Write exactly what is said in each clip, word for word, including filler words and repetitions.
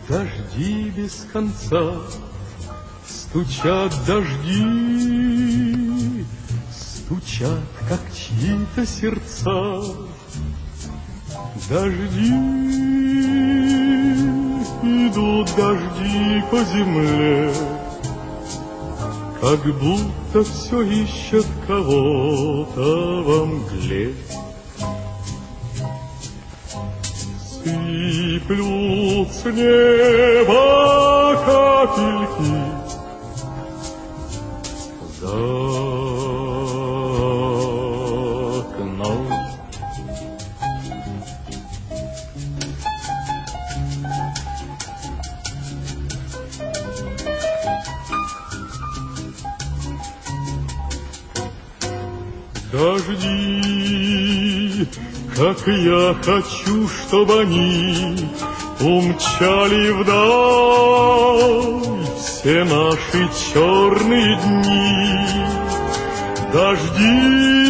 Дожди без конца, стучат дожди, стучат, как чьи-то сердца. Дожди, идут дожди по земле, как будто все ищет кого-то во мгле. Сыплют с неба капельки за окном. Дожди, как я хочу, чтобы они умчали вдаль все наши черные дни. Дожди,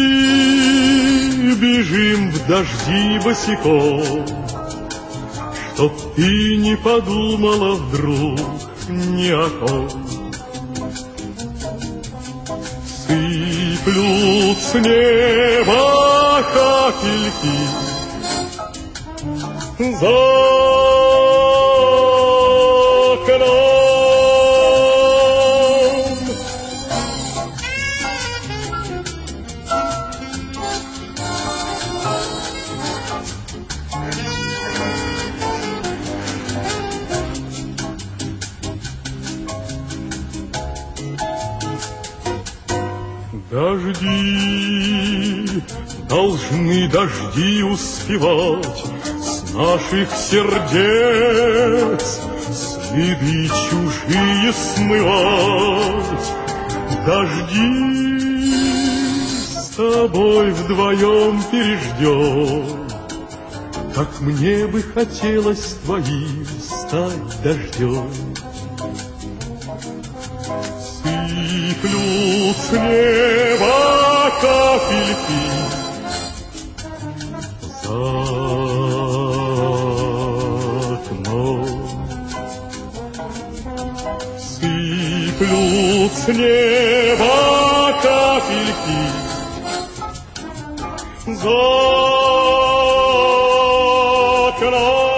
бежим в дожди босиком, чтоб ты не подумала вдруг ни о ком. Сыплют с неба капельки за окном. Дожди, должны дожди успевать с наших сердец следы чужие смывать. Дожди, с тобой вдвоем переждем, как мне бы хотелось твоим стать дождем. Сыплют с неба капельки за окном. Сыплют с неба капельки за окном.